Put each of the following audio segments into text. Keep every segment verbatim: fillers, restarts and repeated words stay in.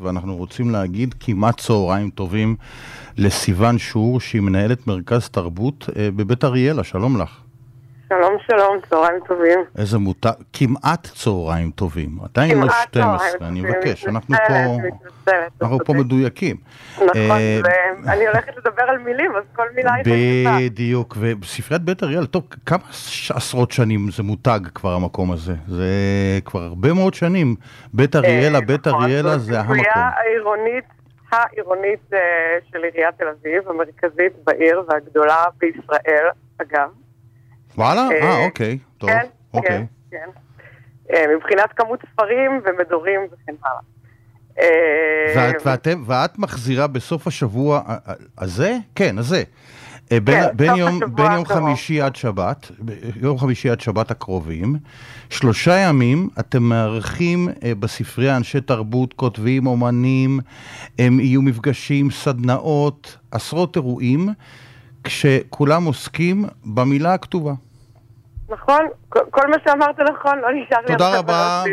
ואנחנו רוצים להגיד כמעט צהריים טובים לסיוון שור, שהיא מנהלת מרכז תרבות בבית אריאלה. שלום לך. שלום, שלום, צהריים טובים. איזה מותג, כמעט צהריים טובים. עדיין לא שתים עשרה, אני מבקש. אנחנו פה, אנחנו פה מדויקים. נכון, ואני הולכת לדבר על מילים, אז כל מילה היא חשובה. בדיוק, ובספריית בית אריאלה, טוב, כמה עשרות שנים זה מותג כבר המקום הזה? זה כבר הרבה מאוד שנים. בית אריאלה, בית אריאלה זה המקום. זו ספרייה העירונית, העירונית של עיריית תל אביב, המרכזית בעיר והגדולה בישראל, אגב. וואלה? אה, אוקיי, טוב, כן, אוקיי. כן, כן. מבחינת כמות ספרים ומדורים וכן הלאה. ואתם, ואת מחזירה בסוף השבוע הזה? כן, הזה. בין יום חמישי עד שבת, יום חמישי עד שבת הקרובים, שלושה ימים אתם מארחים בספרייה אנשי תרבות, כותבים, אומנים, הם יהיו מפגשים, סדנאות, עשרות אירועים, כשכולם עוסקים במילה הכתובה. נכון, כל מה שאמרת נכון, לא נשאר לי... תודה רבה.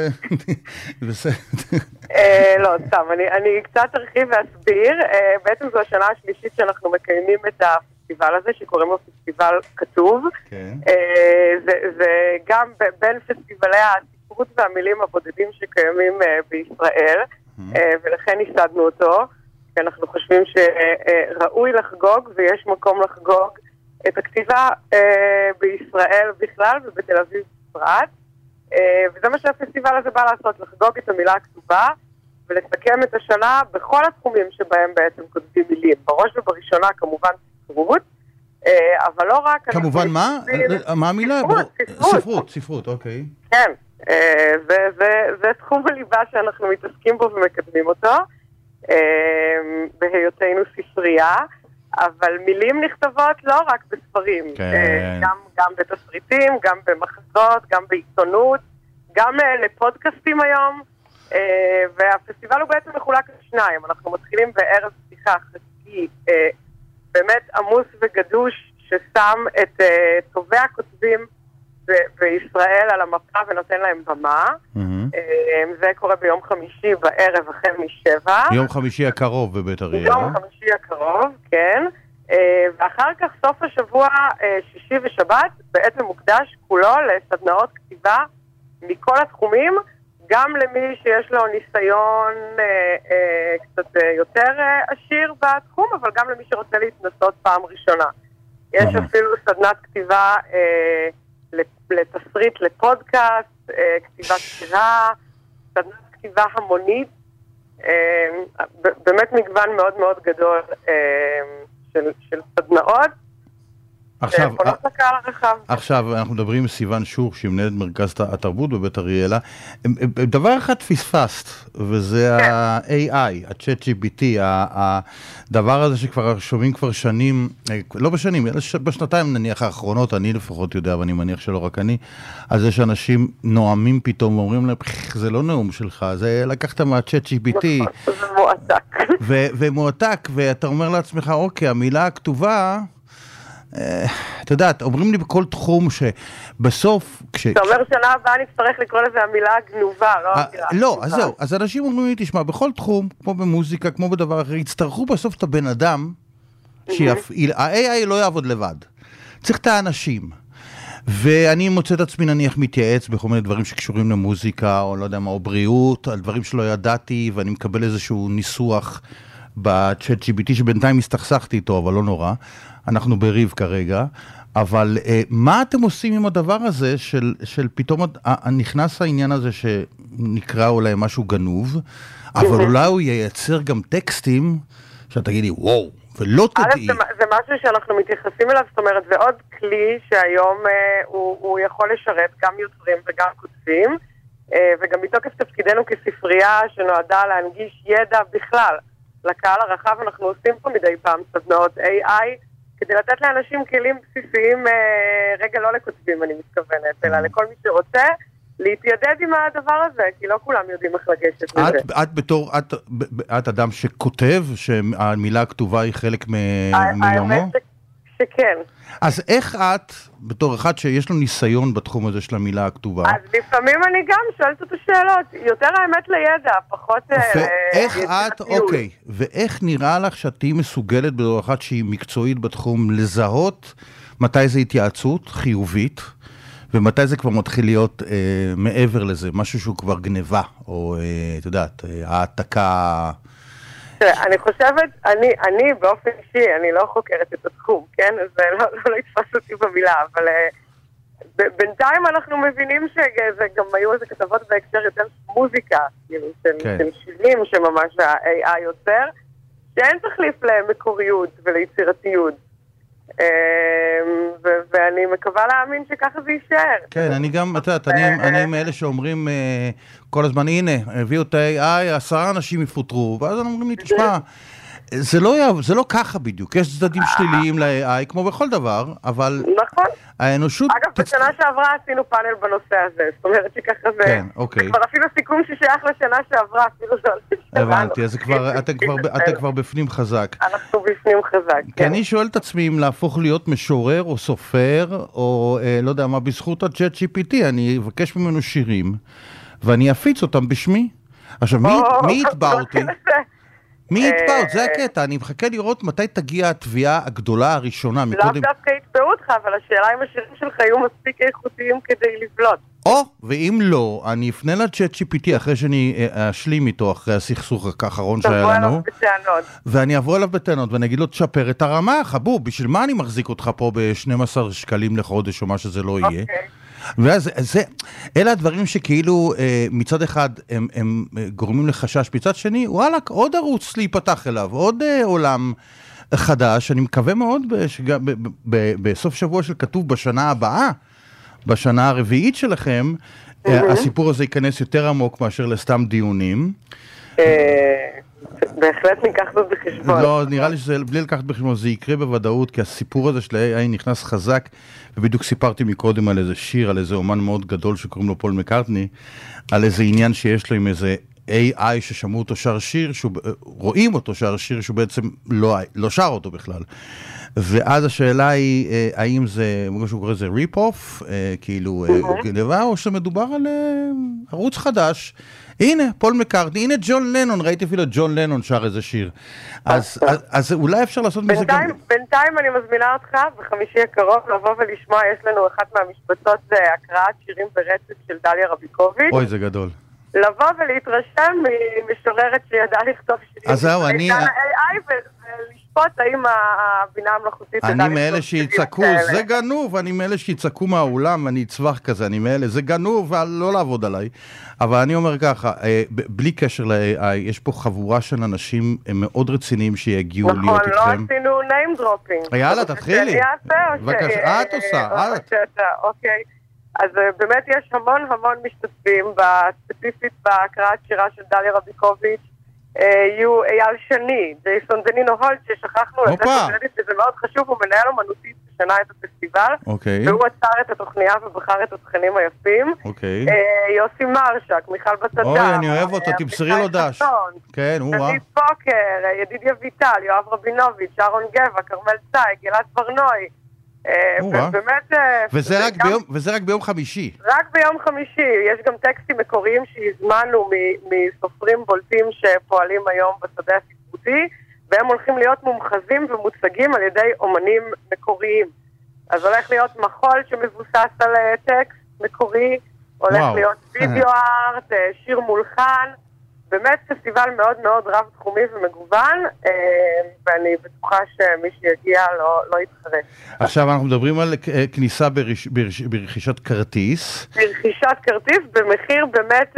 לא, סתם, אני קצת ארחיב ואסביר. בעצם זו השנה השלישית שאנחנו מקיימים את הפסטיבל הזה, שקוראים לו פסטיבל כתוב. זה גם בין פסטיבלי הספרות והמילים הבודדים שקיימים בישראל, ולכן ייסדנו אותו. כי אנחנו חושבים שראוי לחגוג ויש מקום לחגוג את הכתיבה אה, בישראל בכלל ובתל אביב בפרט. אה, וזה מה שהפסטיבל הזה בא לעשות, לחגוג את המילה הכתובה ולסכם את השנה בכל התחומים שבהם בעצם כותבים מילים. בראש ובראשונה כמובן ספרות, אה, אבל לא רק... כמובן מה? מה המילה? ספרות, ספרות. ספרות, ספרות, אוקיי. כן, אה, זה, זה, זה תחום הליבה שאנחנו מתעסקים בו ומקדמים אותו. בהיותנו ספרייה, אבל מילים נכתבות לא רק בספרים, כן. גם, גם בתסריטים, גם במחזות, גם בעיתונות, גם לפודקאסטים היום, והפסטיבל הוא בעצם מחולק לשניים. אנחנו מתחילים בערב פתיחה חצי באמת עמוס וגדוש ששם את טובי הכותבים בישראל על המפה ונותן להם במה. זה קורה ביום חמישי בערב החל משבע. יום חמישי הקרוב בבית אריאלה. יום חמישי הקרוב, כן. ואחר כך סוף השבוע שישי ושבת בעצם מוקדש כולו לסדנאות כתיבה מכל התחומים, גם למי שיש לו ניסיון קצת יותר עשיר בתחום, אבל גם למי שרוצה להתנסות פעם ראשונה. יש אפילו סדנת כתיבה לתסריט לפודקאסט, כתיבה שירה, סדנת כתיבה המונית, באמת מגוון מאוד מאוד גדול של, של סדנאות. עכשיו, לקהל הרחב. עכשיו אנחנו מדברים עם סיוון שור, שהיא מנהלת מרכז התרבות בבית אריאלה. דבר אחד פספסת, וזה כן. ה-איי איי, ה-צ'אט ג'י פי טי, הדבר הזה שכבר שומעים כבר שנים, לא בשנים, בשנתיים נניח האחרונות, אני לפחות יודע, ואני מניח שלא רק אני, על זה שאנשים נואמים פתאום ואומרים להם, זה לא נאום שלך, זה לקחת מה-צ'אט ג'י פי טי. זה מועתק. ומועתק, ואתה אומר לעצמך, אוקיי, המילה הכתובה... אתה יודעת, אומרים לי בכל תחום שבסוף... אתה אומר שנה הבאה נצטרך לקרוא לזה המילה הגנובה, לא המילה. לא, אז זהו, אז אנשים אומרים לי, תשמע, בכל תחום, כמו במוזיקה, כמו בדבר אחר, יצטרכו בסוף את הבן אדם שיפעיל, ה-איי איי לא יעבוד לבד. צריך את האנשים. ואני מוצא את עצמי נניח מתייעץ בכל מיני דברים שקשורים למוזיקה, או לא יודע מה, או בריאות, על דברים שלא ידעתי, ואני מקבל איזשהו ניסוח בצ'אט ג'י פי טי, שבינתיים הסתכסכתי איתו, אבל לא נורא. אנחנו בריב כרגע, אבל אה, מה אתם עושים עם הדבר הזה של, של פתאום אה, נכנס העניין הזה שנקרא אולי משהו גנוב, אבל אולי הוא ייצר גם טקסטים שאתה תגידי וואו, ולא תדעי. זה, זה משהו שאנחנו מתייחסים אליו, זאת אומרת, זה עוד כלי שהיום אה, הוא, הוא יכול לשרת גם יוצרים וגם כותבים, אה, וגם מתוקף תפקידנו כספרייה שנועדה להנגיש ידע בכלל לקהל הרחב, אנחנו עושים פה מדי פעם סדנאות איי איי, כדי לתת לאנשים כלים בסיסיים, רגע לא לכותבים אני מתכוונת, אלא לכל מי שרוצה להתיידד עם הדבר הזה, כי לא כולם יודעים איך לגשת לזה. את בתור, את אדם שכותב שהמילה הכתובה היא חלק מיומו? האמת שכן. אז איך את, בתור אחד שיש לו ניסיון בתחום הזה של המילה הכתובה? אז לפעמים אני גם שואלת אותו שאלות, יותר האמת לידע, פחות... ואיך את, אוקיי, ואיך נראה לך שאת תהיי מסוגלת בתור אחת שהיא מקצועית בתחום לזהות מתי זה התייעצות חיובית, ומתי זה כבר מתחיל להיות אה, מעבר לזה, משהו שהוא כבר גניבה, או אה, את יודעת, אה, העתקה... אני חושבת, אני, אני באופן אישי, אני לא חוקרת את התחום, כן? אז לא, לא, לא יתפס אותי במילה, אבל ב, בינתיים אנחנו מבינים שזה גם היו איזה כתבות בהקשר יותר מוזיקה, כאילו, של, כן. של שירים שממש ה-איי איי יוצר, שאין תחליף למקוריות וליצירתיות. ו- ואני מקווה להאמין שככה זה יישאר. כן, אני גם, את יודעת, אני, אני מאלה שאומרים כל הזמן, הנה, הביאו את ה-איי איי, עשרה אנשים יפוטרו, ואז אנחנו אומרים לי, תשמע, זה לא, זה לא ככה בדיוק, יש צדדים שליליים ל-איי איי, כמו בכל דבר, אבל נכון. האנושות... אגב, בשנה שעברה עשינו פאנל בנושא הזה, זאת אומרת שככה זה... כן, אוקיי. כבר אפילו סיכום ששייך לשנה שעברה, אפילו זה... הבנתי, אז אתם כבר בפנים חזק. אנחנו בפנים חזק, כן. כי אני שואל את עצמי אם להפוך להיות משורר או סופר, או לא יודע מה, בזכות ה-צ'אט ג'י פי טי, אני אבקש ממנו שירים, ואני אפיץ אותם בשמי. עכשיו, מי יתבע אותי? מי יתבע אותי? זה הקטע, אני מחכה לראות מתי תגיע התביעה הגדולה הראשונה. לאו דווקא יתבעו אותך, אבל השאלה אם השירים שלך יהיו מספיק איכותיים כדי לבלוט. או, ואם לא, אני אפנה ל-צ'אט ג'י פי טי אחרי שאני אשלים איתו, אחרי הסכסוך האחרון שהיה לנו. תבוא אליו בטענות. ואני אבוא אליו בטענות, ואני אגיד לו, תשפר את הרמה, חבוב, בשביל מה אני מחזיק אותך פה ב-שנים עשר שקלים לחודש, או מה שזה לא יהיה? אוקיי. ואז זה, אלה הדברים שכאילו אה, מצד אחד הם, הם גורמים לחשש, מצד שני, וואלה, עוד ערוץ להיפתח אליו, עוד אה, עולם חדש, אני מקווה מאוד בשג... ב, ב, ב, בסוף שבוע של כתוב בשנה הבאה, בשנה הרביעית שלכם, mm-hmm. הסיפור הזה ייכנס יותר עמוק מאשר לסתם דיונים. בהחלט ניקח זאת בחשבון. לא, נראה לי שזה, בלי לקחת בחשבון, זה יקרה בוודאות, כי הסיפור הזה של ה-איי איי נכנס חזק, ובדיוק סיפרתי מקודם על איזה שיר, על איזה אומן מאוד גדול שקוראים לו פול מקארטני, על איזה עניין שיש לו עם איזה איי איי ששמעו אותו שר שיר, רואים אותו שר שיר שהוא בעצם לא, לא שר אותו בכלל. ואז השאלה היא, האם זה, כמו שהוא קורא לזה ריפ-אוף, כאילו גניבה, או שמדובר על ערוץ חדש. הנה, פול מקארטני, הנה ג'ון לנון, ראיתי אפילו ג'ון לנון שר איזה שיר. אז, אז, אז אולי אפשר לעשות מזה גם... בינתיים אני מזמינה אותך, בחמישי הקרוב, לבוא ולשמוע, יש לנו אחת מהמשפטות, זה הקראת שירים ברצף של דליה רביקוביץ'. אוי, זה גדול. לבוא ולהתרשם ממשוררת שידעה לכתוב שירים. אז זהו, אני... ולשפוט האם הבינה המלאכותית... אני מאלה שיצעקו, זה גנוב, אני מאלה שיצעקו מהאולם, אני אצווח כזה, אני מאלה, זה גנוב, ולא לעבוד עליי. אבל אני אומר ככה, בלי קשר ל-איי איי, יש פה חבורה של אנשים מאוד רציניים שיגיעו להיות איתכם. נכון, לא עשינו name dropping. יאללה, תתחילי. בבקשה, את עושה, את. אוקיי. אז באמת יש המון המון משתתפים, ספציפית בהקראת שירה של דליה רביקוביץ', יהיו אייל שני, ג'ייסון דנינו הולט, ששכחנו את זה, שזה מאוד חשוב, הוא מנהל אומנותית בשנה את הפסטיבל, והוא עצר את התוכניה ובחר את התכנים היפים. יוסי מרשק, מיכל בצדה, אוי, אני אוהב אותו, תמסרי לו דש. כן, הוא רע. דוד פוקר, ידידיה ויטל, יואב רבינוביץ', שרון גבע, כרמל צייג, גלעד ברנוי. וזה רק ביום חמישי. רק ביום חמישי. יש גם טקסטים מקוריים שהזמנו מסופרים בולטים שפועלים היום בשדה הספרותי, והם הולכים להיות מומחזים ומוצגים על ידי אומנים מקוריים. אז הולך להיות מחול שמבוסס על טקסט מקורי, הולך להיות וידאו ארט, שיר מולחן, באמת פסטיבל מאוד מאוד רב תחומי ומגוון, ואני בטוחה שמי שיגיע לא, לא יתחרט. עכשיו אנחנו מדברים על כניסה ברש, ברש, ברכישת כרטיס. ברכישת כרטיס במחיר באמת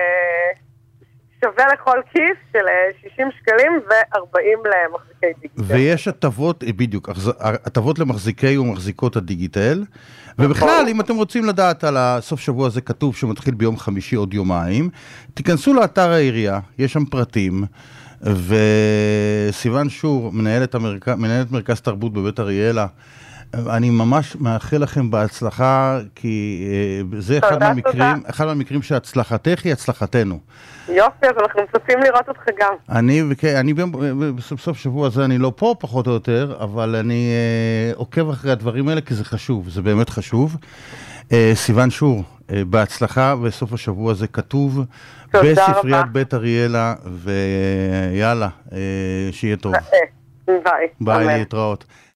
שווה לכל כיס של שישים שקלים ו-ארבעים למחזיקי דיגיטל. ויש הטבות, בדיוק, הטבות למחזיקי ומחזיקות הדיגיטל. ובכלל, אם אתם רוצים לדעת על הסוף שבוע הזה כתוב שמתחיל ביום חמישי עוד יומיים, תיכנסו לאתר העירייה, יש שם פרטים, וסיוון שור, מנהלת, המרכ... מנהלת מרכז תרבות בבית אריאלה, אני ממש מאחל לכם בהצלחה, כי זה אחד מהמקרים, אחד מהמקרים שהצלחתך היא הצלחתנו. יופי, אז אנחנו מצפים לראות אותך גם. אני, אני בסוף שבוע הזה אני לא פה פחות או יותר, אבל אני עוקב אחרי הדברים האלה, כי זה חשוב, זה באמת חשוב. סיוון שור, בהצלחה, בסוף השבוע הזה כתוב בספריית בית אריאלה, ויאללה, שיהיה טוב. ביי. ביי, להתראות.